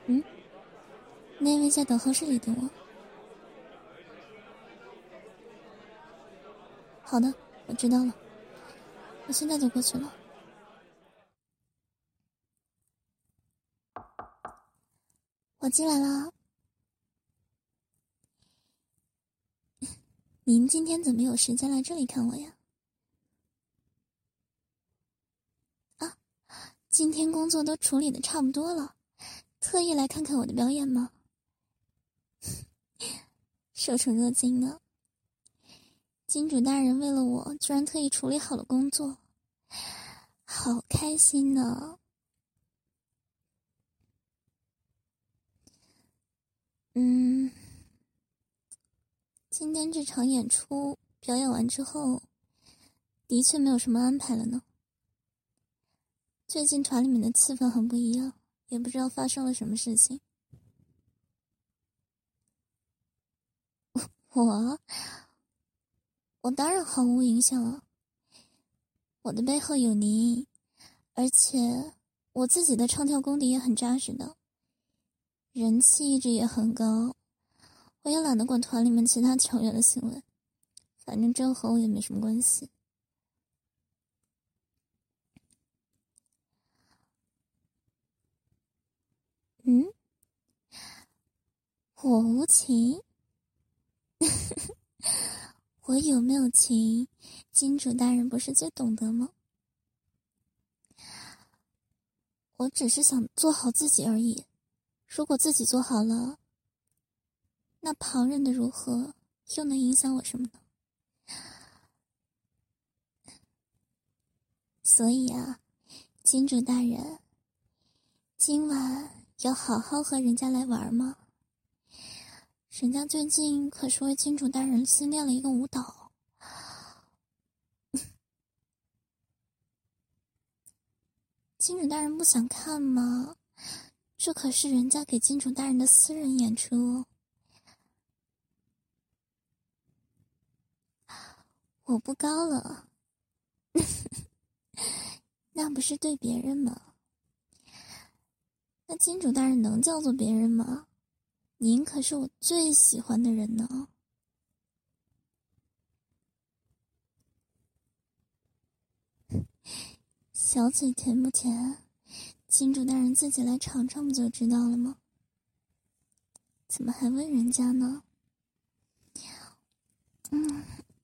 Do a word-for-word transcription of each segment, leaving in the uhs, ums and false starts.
嗯，那位在等候室里等我。好的，我知道了，我现在就过去了。我进来了。您今天怎么有时间来这里看我呀？啊，今天工作都处理的差不多了，特意来看看我的表演吗？受宠若惊呢。金主大人为了我，居然特意处理好了工作，好开心呢。嗯，今天这场演出表演完之后，的确没有什么安排了呢。最近团里面的气氛很不一样，也不知道发生了什么事情。我，我当然毫无影响了。我的背后有您，而且我自己的唱跳功底也很扎实的，人气一直也很高。我也懒得管团里面其他成员的行为，反正这和我也没什么关系。嗯，我无情？我有没有情，金主大人不是最懂得吗？我只是想做好自己而已，如果自己做好了，那旁人的如何又能影响我什么呢？所以啊，金主大人，今晚要好好和人家来玩吗？人家最近可是为金主大人新练了一个舞蹈。金主大人不想看吗？这可是人家给金主大人的私人演出。我不高了。那不是对别人吗？那金主大人能叫做别人吗？您可是我最喜欢的人呢。小嘴甜不甜？金主大人自己来尝尝不就知道了吗？怎么还问人家呢？嗯，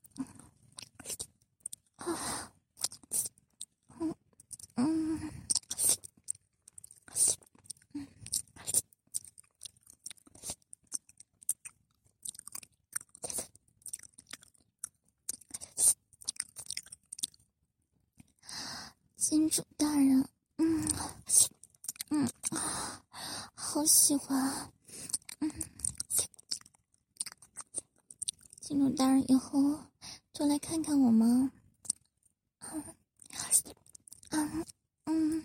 啊，嗯嗯，金主大人，嗯嗯，好喜欢。嗯，金主大人以后多来看看我吗？嗯嗯嗯。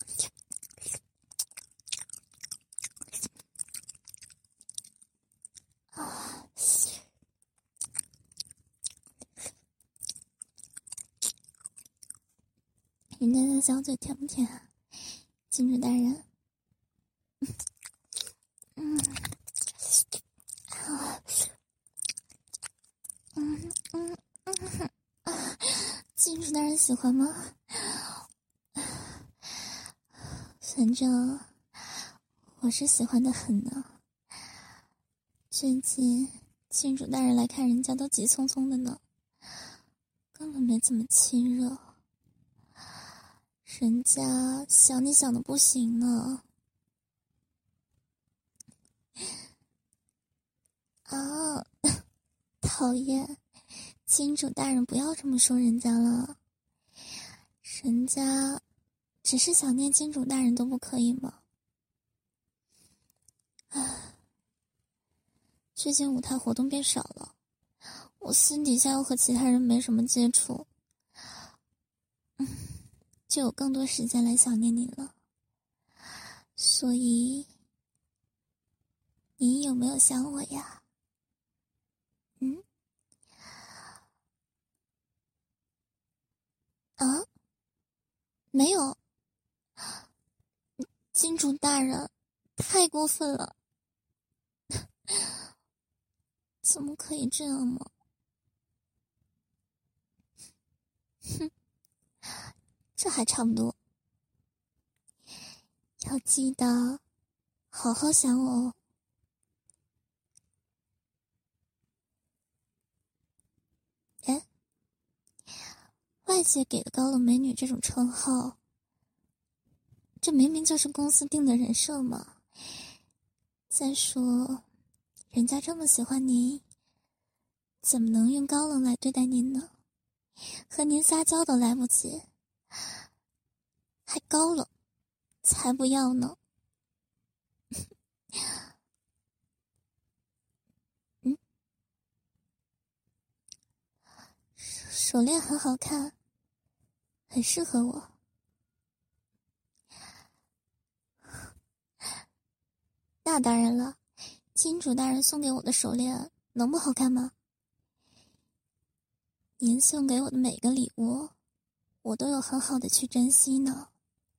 啊，人家的小嘴甜不甜啊？金主大人。嗯，啊，嗯嗯嗯啊，金主大人喜欢吗？反正我是喜欢的很呢。最近金主大人来看人家都急匆匆的呢，根本没怎么亲热。人家想你想的不行呢。啊，讨厌！金主大人不要这么说人家了，人家只是想念金主大人都不可以吗？唉，最近舞台活动变少了，我私底下又和其他人没什么接触，嗯，就有更多时间来想念你了。所以，你有没有想我呀？嗯？啊？没有。金主大人， 太过分了，怎么可以这样吗？哼，这还差不多。要记得好好想我哦。哎，外界给的高冷美女这种称号，这明明就是公司定的人设嘛。再说，人家这么喜欢您，怎么能用高冷来对待您呢？和您撒娇都来不及，还高冷，才不要呢。嗯，手链很好看，很适合我。那当然了，金主大人送给我的手链能不好看吗？您送给我的每个礼物，我都有很好的去珍惜呢。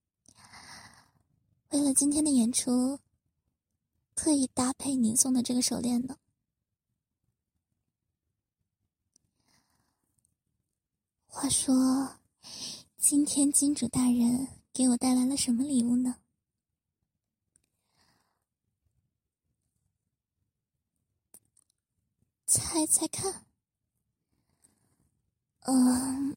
为了今天的演出，特意搭配您送的这个手链呢。话说，今天金主大人给我带来了什么礼物呢？猜猜看。嗯，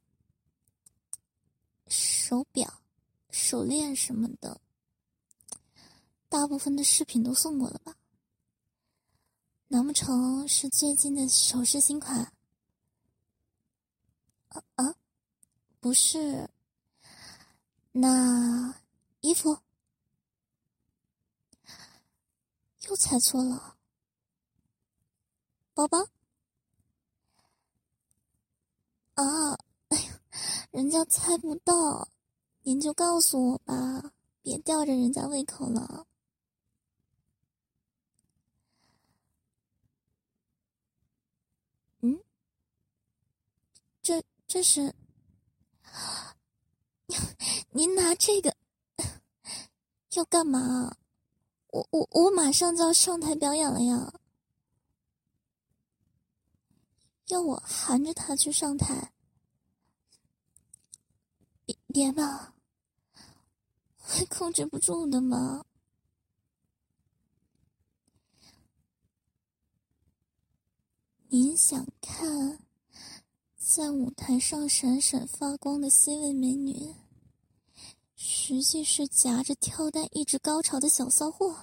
手表、手链什么的，大部分的饰品都送过了吧？难不成是最近的首饰新款？啊啊，不是。那衣服？又猜错了。包包？啊，哎呀，人家猜不到，您就告诉我吧，别吊着人家胃口了。嗯，这这是您拿这个要干嘛？我我我马上就要上台表演了呀！要我含着他去上台？别别吧，会控制不住的吗？您想看在舞台上闪闪发光的 C 位美女，实际是夹着跳蛋一直高潮的小骚货？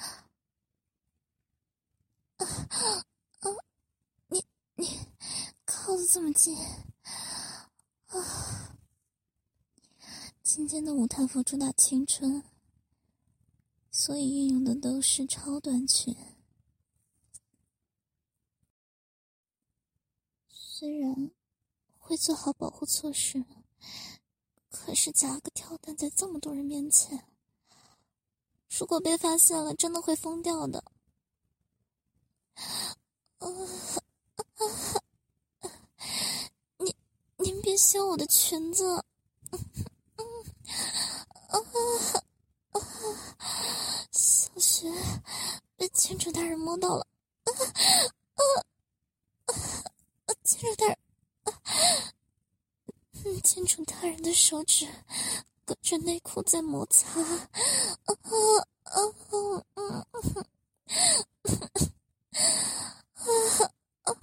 啊啊！你你靠得这么近啊！今天的舞台服主打青春，所以运用的都是超短裙。虽然会做好保护措施，可是夹个跳蛋在这么多人面前，如果被发现了，真的会疯掉的。啊啊！您您别掀我的裙子！啊啊！小雪被金主大人摸到了！啊啊啊！金主大人，嗯，金主大人的手指隔着内裤在摩擦。啊啊啊啊！啊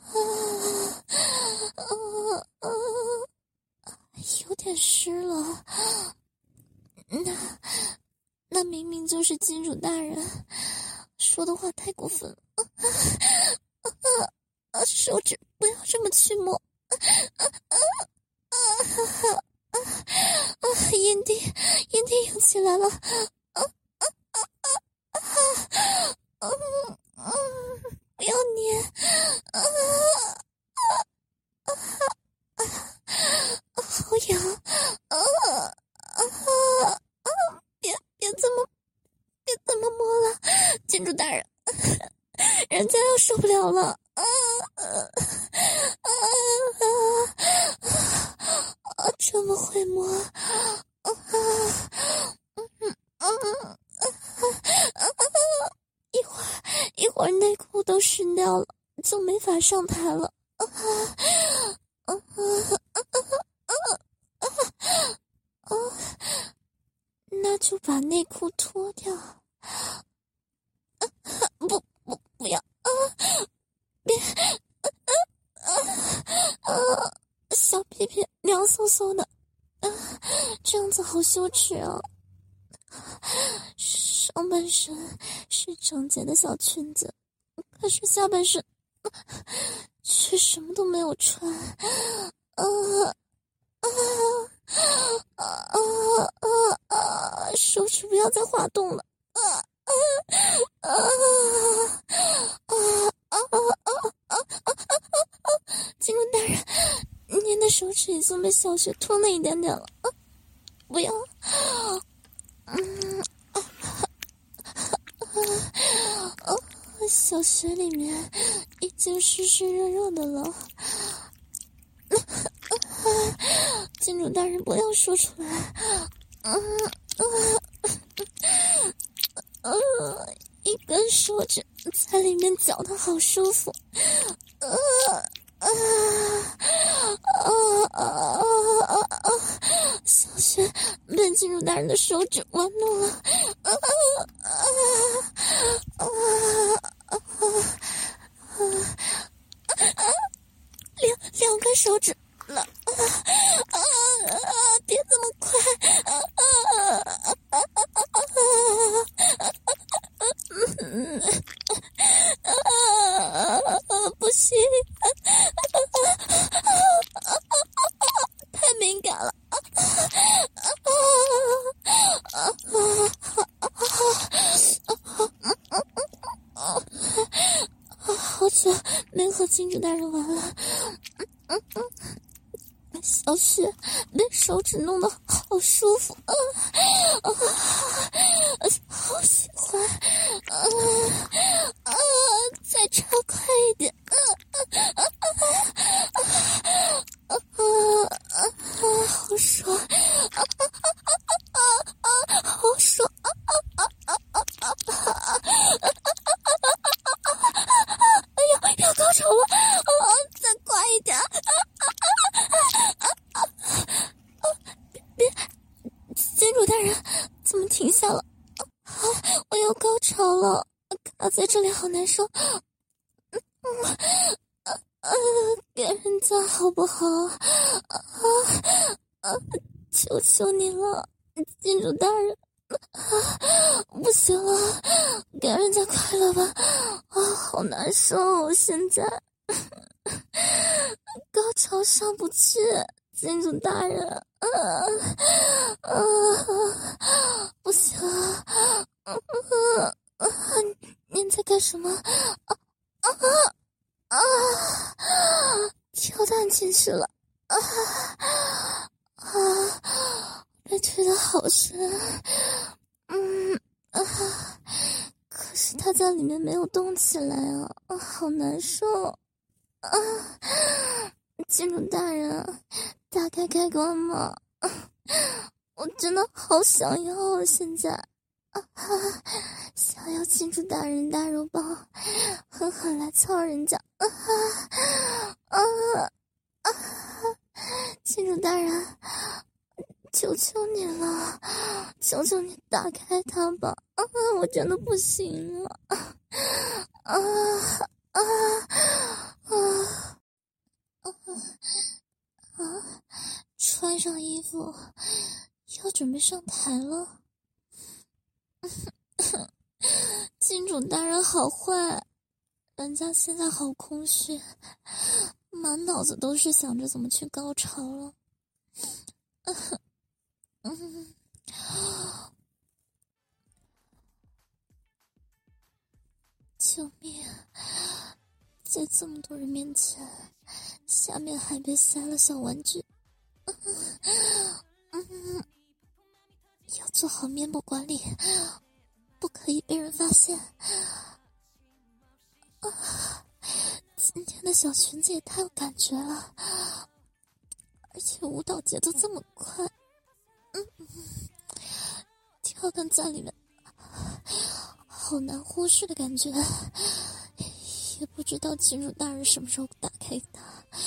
啊啊！有点湿了。那那明明就是金主大人说的话，太过分了。啊啊啊啊！手指不要这么去摸。啊啊啊啊啊啊！阴蒂阴蒂又起来了。啊啊啊啊啊！嗯嗯，不要捏。啊啊啊啊！好痒！啊啊啊！别别这么别这么摸了，金主大人，人家要受不了了！啊啊啊啊！这么会摸！啊啊嗯啊啊啊！ 都湿掉了，就没法上台了。啊啊啊啊啊啊啊！那就把内裤脱掉。啊、不不不要啊！别啊啊啊！小屁屁凉飕飕的，啊，这样子好羞耻啊！上半身是整洁的小裙子，可是下半身却什么都没有穿。啊啊啊啊啊啊！手指不要再滑动了。啊啊啊啊啊啊啊啊！警官大人，您的手指已经被小雪吞了一点点了。啊，不要。嗯啊啊啊！小穴里面已经湿湿热热的了。金主大人，不要说出来。嗯啊啊！一根手指在里面搅得好舒服。啊啊啊啊啊啊！小雪被金主大人的手指玩弄了。啊啊啊啊啊啊！两两根手指了。啊啊啊！别这么快。啊啊啊啊啊！嗯啊，不行。太敏感了。好久没和金主大人玩了。小雪被手指弄得好舒服。啊啊，好喜欢。啊啊，再插快一点。啊啊啊啊啊啊！好爽。啊啊啊啊啊！好爽。啊啊啊啊啊啊！哎呀，要高潮了。啊，再快一点。别，金主大人，怎么停下了？啊，我要高潮了，卡在这里好难受。嗯啊啊，给人家好不好？啊啊，求求你了，金主大人。啊，不行了，给人家快乐吧。啊，好难受，现在高潮上不去。金主大人。啊啊！不行啊！啊啊！您在干什么？啊啊啊！跳蛋进去了。啊啊！被推得好深。嗯啊！可是他在里面没有动起来啊！啊，好难受。啊！金主大人，打开开关吗？我真的好想要啊！现在啊，想要金主大人大肉包，狠狠来操人家！啊啊啊！金主大人，求求你了，求求你打开它吧！啊，我真的不行了！啊啊啊啊啊！穿上衣服，要准备上台了。金主大人好坏，人家现在好空虚，满脑子都是想着怎么去高潮了。嗯，救命！在这么多人面前，下面还被塞了小玩具。嗯，要做好面部管理，不可以被人发现。啊，今天的小裙子也太有感觉了，而且舞蹈节奏这么快。嗯，跳动在里面，好难呼吸的感觉。 也不知道金主大人什么时候打开它，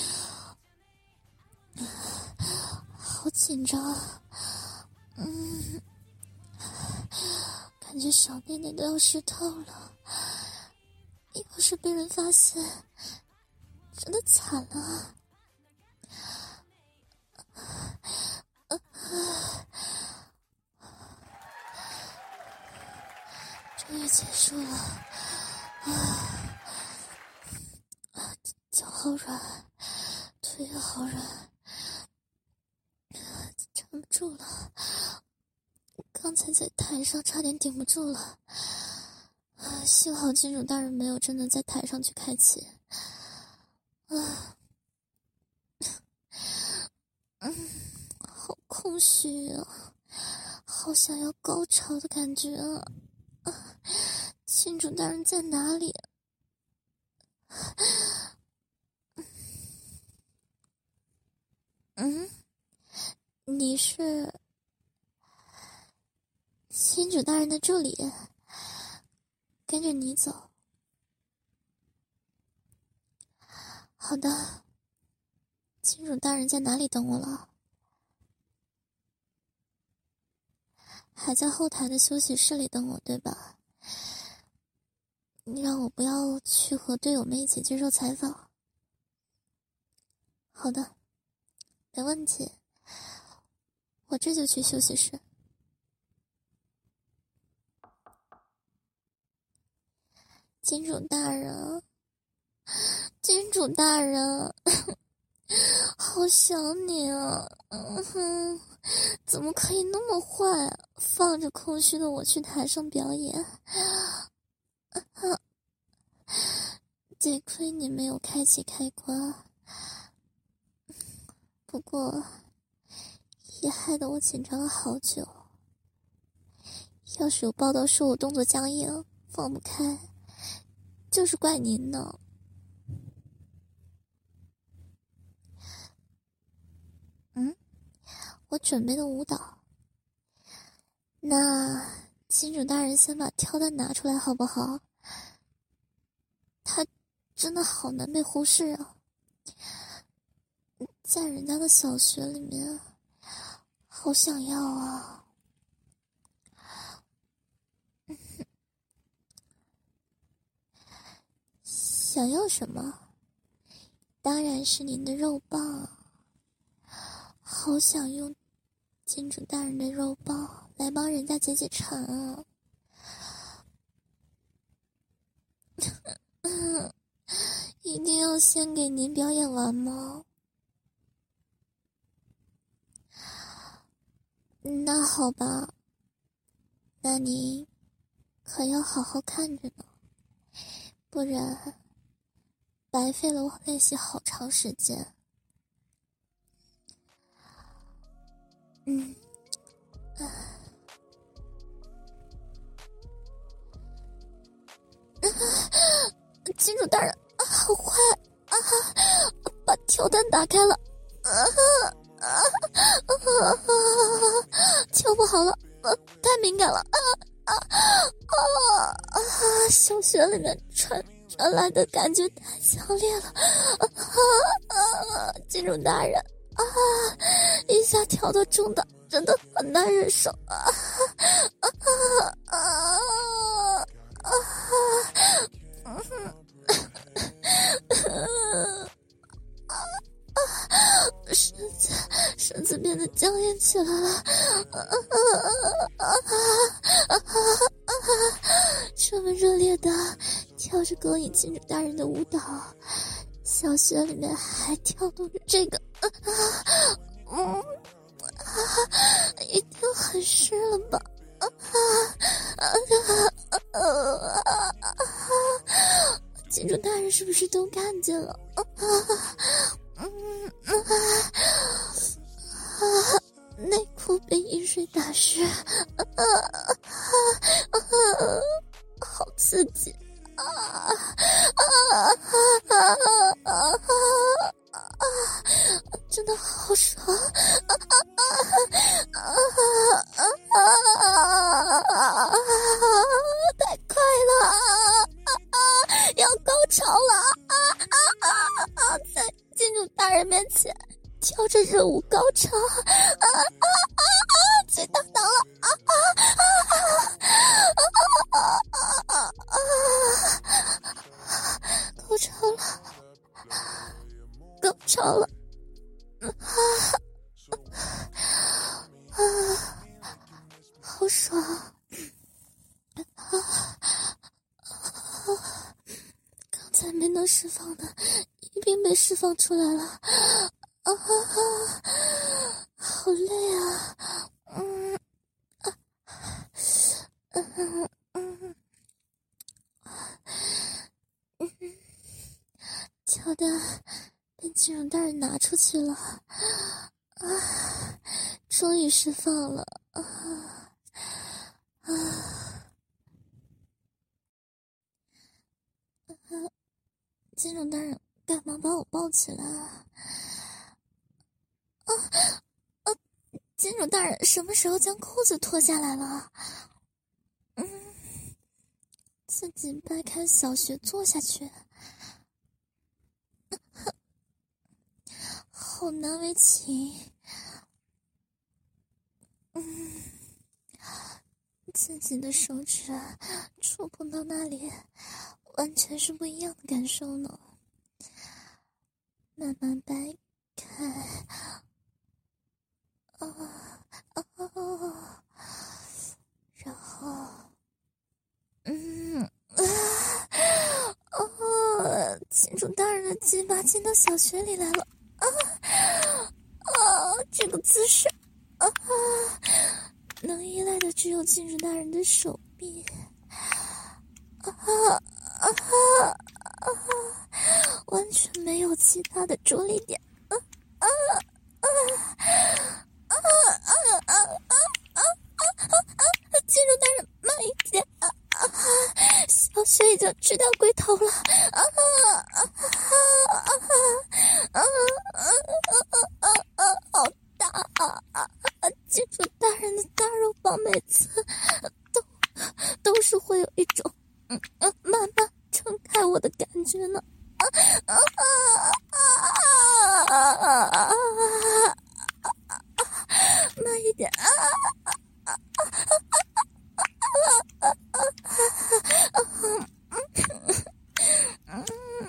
好紧张啊！嗯，感觉小内内都要湿透了，要是被人发现，真的惨了。终于结束了，啊啊，脚好软，腿也好软，撑不住了。刚才在台上差点顶不住了，啊，幸好金主大人没有真的在台上去开启。啊，嗯，好空虚啊，好想要高潮的感觉啊！啊，金主大人在哪里？嗯，你是金主大人的助理，跟着你走。好的，金主大人在哪里等我了？还在后台的休息室里等我，对吧？你让我不要去和队友们一起接受采访。好的，没问题，我这就去休息室。金主大人，金主大人，好想你啊！嗯哼，怎么可以那么坏啊？放着空虚的我去台上表演，啊，得亏你没有开启开关。不过，也害得我紧张了好久。要是有报道说我动作僵硬，放不开，就是怪您呢。嗯，我准备的舞蹈，那金主大人先把跳蛋拿出来好不好？他真的好难被忽视啊，在人家的小学里面，好想要啊。想要什么？当然是您的肉棒，好想用金主大人的肉棒来帮人家解解馋啊！一定要先给您表演完吗？那好吧，那您可要好好看着呢，不然白费了我练习好长时间。嗯，啊，金主大人，啊，好坏啊！把跳蛋打开了，啊啊啊啊！跳不好了，啊，太敏感了，啊啊啊啊！小穴里面传传来的感觉太强烈了，啊啊！金主大人啊，一下跳到中档真的很难忍受啊啊啊啊啊！身子身子变得僵硬起来了，啊啊啊啊啊！这么热烈的跳着勾引金主大人的舞蹈，小穴里面还跳动着这个，啊啊嗯啊，一定很湿了吧？啊啊啊啊啊啊！金主大人是不是都看见了？啊啊嗯啊啊！内裤被饮水打湿，啊啊啊！好刺激啊啊啊啊啊！真的好爽啊啊啊啊啊！太快了啊啊！要高潮了！ 潮啊啊啊啊！最大档了啊啊啊啊啊啊啊！高潮了，高潮了，啊啊，好爽啊！刚才没能释放的，一并被释放出来了，啊，好累啊，嗯，啊，嗯嗯嗯，乔丹被金融大人拿出去了，啊，终于释放了，啊啊！金融大人干嘛把我抱起来啊？啊啊！金主大人什么时候将裤子脱下来了？嗯，自己掰开小穴坐下去，好难为情。嗯，自己的手指触碰到那里，完全是不一样的感受呢。慢慢掰开，啊啊啊！然后，嗯啊哦，金主大人的鸡巴进到小穴里来了，啊啊！这个姿势，啊，能依赖的只有金主大人的手臂，啊啊啊！完全没有其他的着力点，啊啊啊啊啊啊啊啊啊！金主大人慢一点，啊啊！小穴已经吃掉龟头了，啊啊啊啊啊啊啊啊！好大啊啊！金主大人的大肉棒每次都都是会有一种嗯嗯慢慢撑开我的感觉呢。啊啊啊啊啊啊！慢一点啊啊啊啊啊啊啊！嗯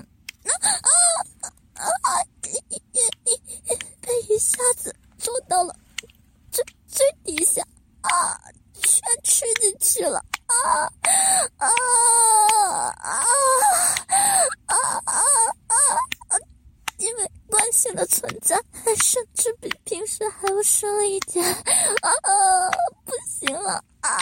啊啊！被一下子做到了最最底下啊，全吃进去了啊啊啊啊啊啊！因为关系的存在，甚至比平时还要深了一点啊！不行了啊！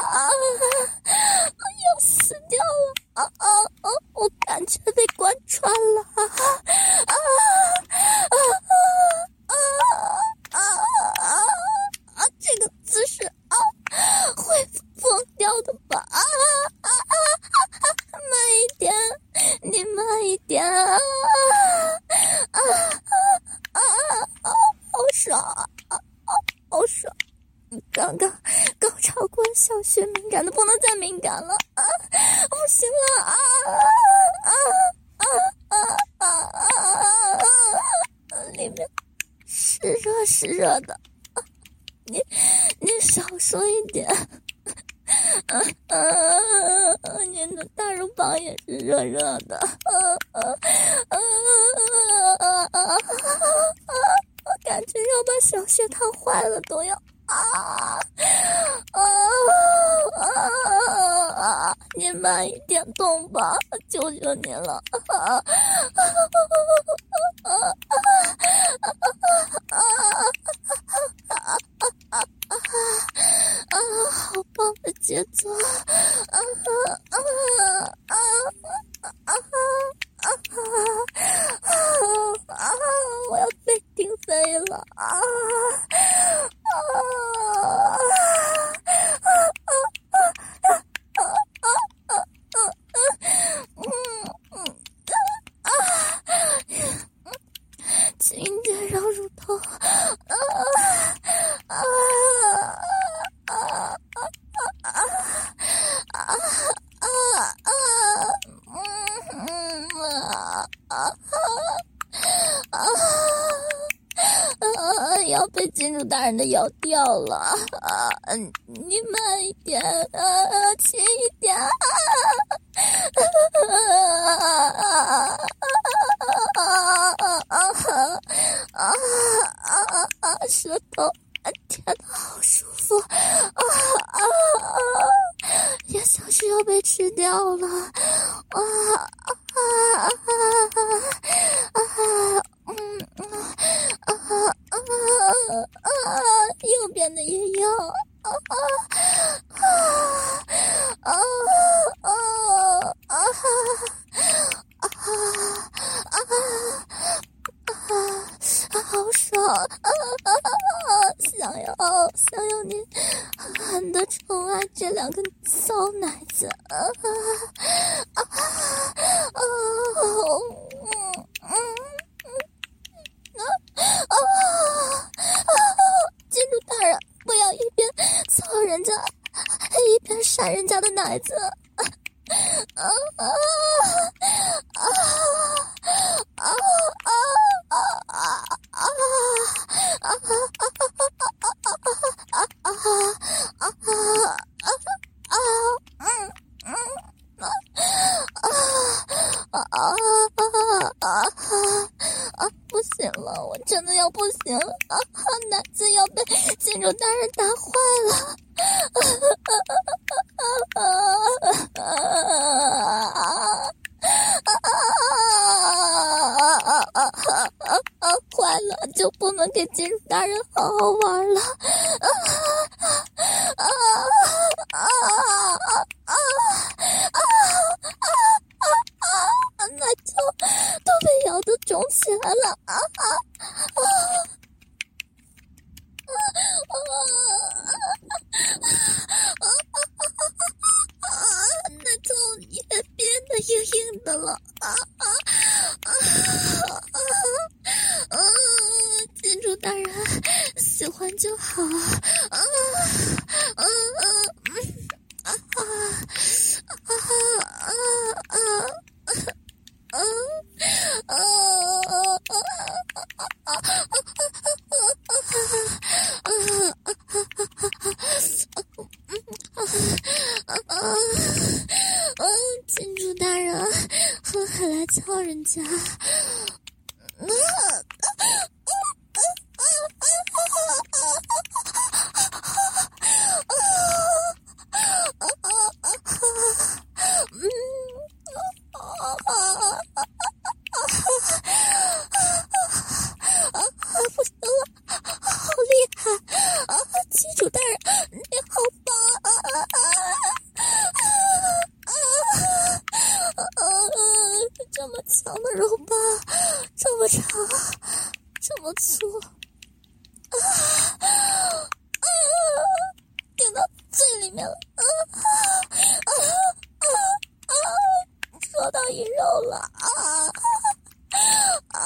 要死掉了啊啊啊！我感觉被贯穿了啊啊啊啊啊啊啊！这个姿势啊，会疯掉的吧？啊啊啊啊！慢一点，你慢一点啊！啊啊啊！好爽啊！好爽！刚刚高潮过小穴敏感的不能再敏感了啊！不行了啊啊啊啊啊啊啊！里面是热是热的，啊、你你少说一点。啊啊！您的大肉棒也是热热的，啊啊啊啊啊啊！我感觉要把小穴烫坏了，都要啊啊啊啊！您慢一点动吧，求求您了！啊啊啊啊啊啊！啊，好棒的节奏！啊啊啊啊啊啊啊啊！我要被顶飞了！啊啊啊啊啊啊啊啊！嗯嗯啊，轻点让乳头啊啊！啊啊啊啊啊啊！嗯被金主大人的咬掉了啊！你慢一点啊，轻一点啊！啊啊啊！舌头，天哪，好舒服啊啊啊！也像是要被吃掉了啊啊啊啊！嗯啊啊啊！右边的也有啊啊啊啊啊啊啊啊！好爽啊啊啊！想要想要你狠狠的宠爱这两个骚奶子啊啊啊！嗯嗯。啊啊！金主大人，不要一边操人家，一边扇人家的奶子！啊啊啊啊啊啊啊啊啊不行了，我真的要不行了啊！奶子要被金主大人打坏了！坏了，就不能给金主大人好好玩了！啊啊啊啊啊啊！奶头都被咬得肿起来了啊啊啊！奶头也变得硬硬的了啊啊啊啊！金主大人喜欢就好啊啊啊啊啊啊啊！嗯嗯金主大人，狠狠来敲人家！这么强的肉棒，这么长，这么粗，啊啊！顶到最里面了，啊啊啊啊！戳到一肉了，啊啊！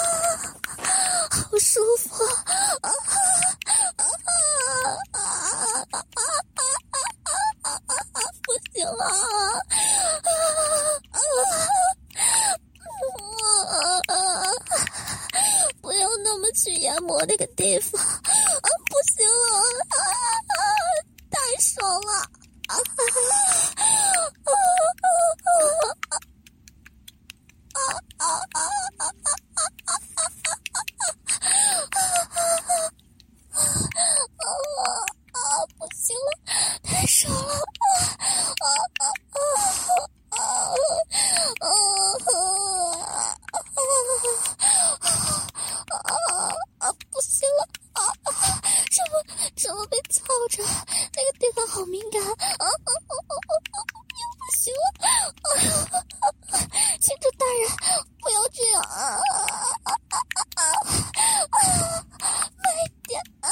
好舒服，啊啊啊啊啊！不行了，啊啊！不要那么去研磨那个地方啊！不行了啊！太爽了啊！啊啊啊啊啊！啊！不行了，太爽了！啊啊啊啊啊啊啊！不行了啊！怎么怎么被操着？那个地方好敏感啊！不行了！金主大人，不要这样啊！慢一点啊！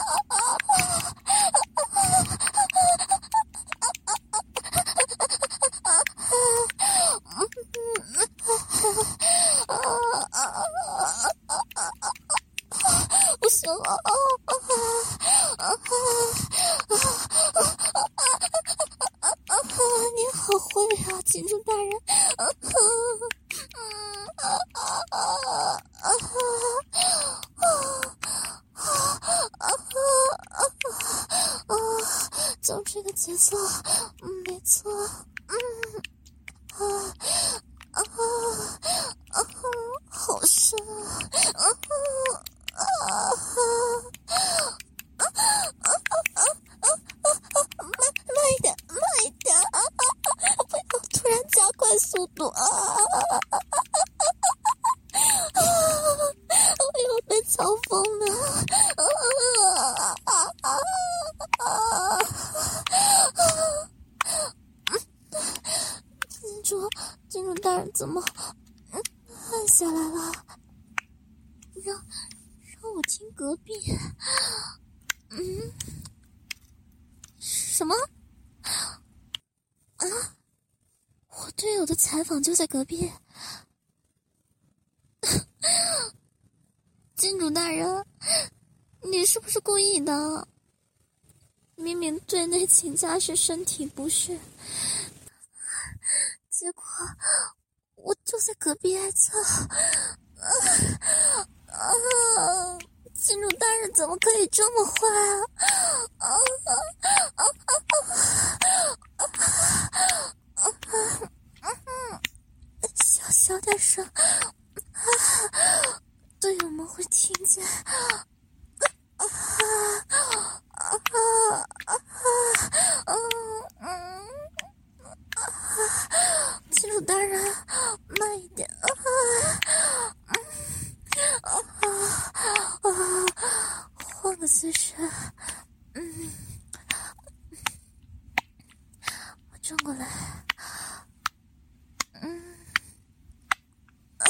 不行了啊！你好会啊，金主大人！啊啊啊啊啊啊！ 就这个节奏，嗯，没错，嗯，啊啊啊，好深啊，啊啊啊啊啊啊啊！慢慢一点，慢一点啊！不要突然加快速度啊！啊！我要被嘲讽了！啊啊啊啊！金主，金主大人怎么按下来了？让让我听隔壁。嗯，什么？啊！我队友的采访就在隔壁。金主大人，你是不是故意的？明明队内请假是身体不适，结果我就在隔壁挨揍。啊啊！金主大人怎么可以这么坏啊！啊啊啊啊啊啊！小小点声，啊，队友们会听见。啊啊啊啊！嗯嗯啊！金主大人，慢一点啊！啊啊啊！换个姿势，嗯，我转过来，嗯，啊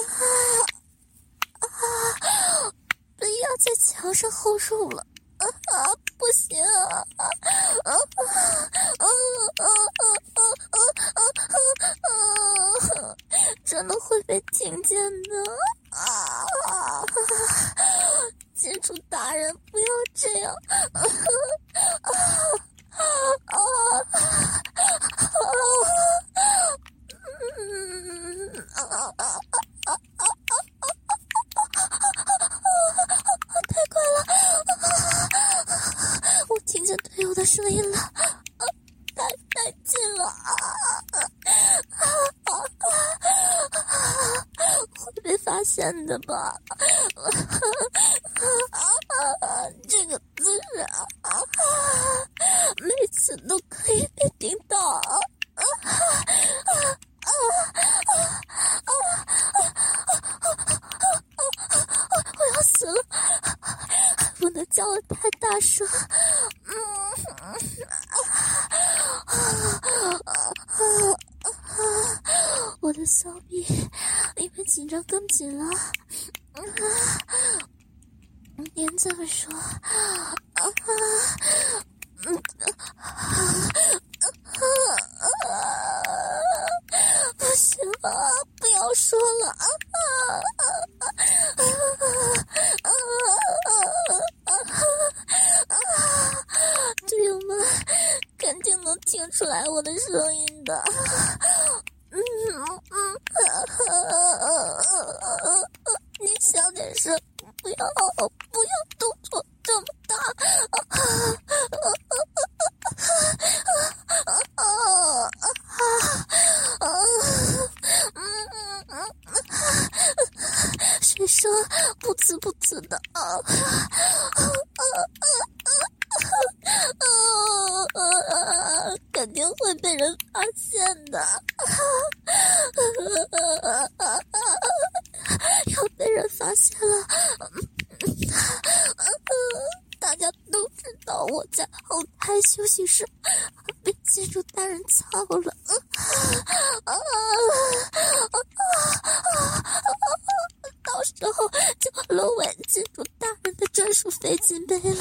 啊！不要在墙上后入了，啊啊！不行啊！啊啊啊啊啊啊啊！真的会被听见的啊！金主大人，不要这样！啊啊啊啊！嗯啊啊啊啊啊！太快了！我听见队友的声音了，太太近了啊！会被发现的吧？这个姿势啊，每次都可以被盯到啊！我要死了！不能叫我太大声。嗯，我的小臂因为紧张更紧了。您这么说，啊，嗯，不行了，不要说了啊！队友们肯定能听出来我的声音的。嗯嗯，你小点声，不要不要动作这么大。谁说不呲不呲的啊？肯定会被人发现的。要被人发现了，大家都知道我在后台休息室被金主大人操了。到时候就沦为金主大人的专属飞机杯了。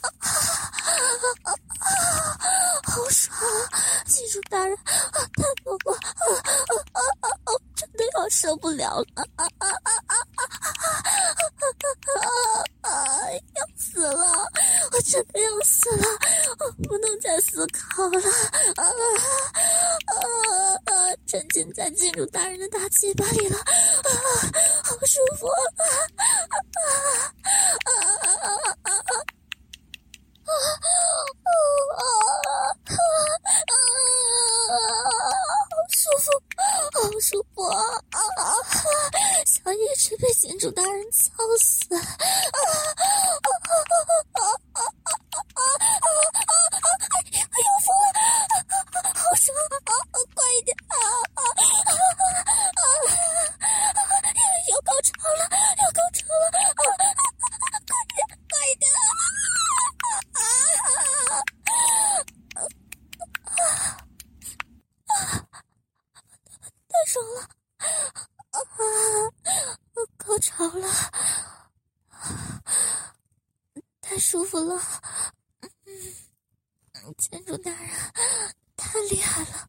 好爽啊！金主大人，太多了，我真的要受不了了！啊啊啊啊啊啊！要死了！我真的要死了！我不能再思考了！啊啊啊！沉浸在金主大人的大鸡巴里了！啊，好舒服！啊啊啊啊啊啊！啊啊啊！ 好舒服啊！啊小一直被金主大人操死！啊啊啊啊啊啊！哎呦疯了！好爽啊！快一点啊！啊啊啊！要高潮了！要高潮了！啊！快点！快一点！啊！太爽了！啊！高潮了！太舒服了！嗯，建筑大人太厉害了！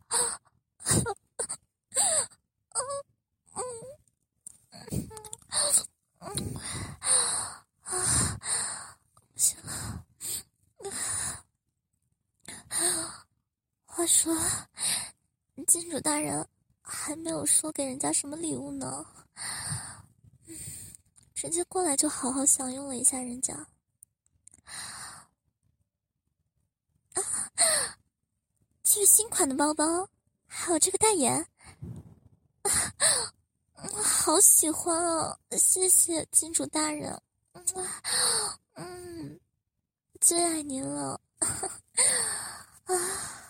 不行了。话说，金主大人还没有说给人家什么礼物呢，直接过来就好好享用了一下人家。啊，这是新款的包包，还有这个戴眼，啊，好喜欢啊！谢谢金主大人，嗯，最爱您了。啊。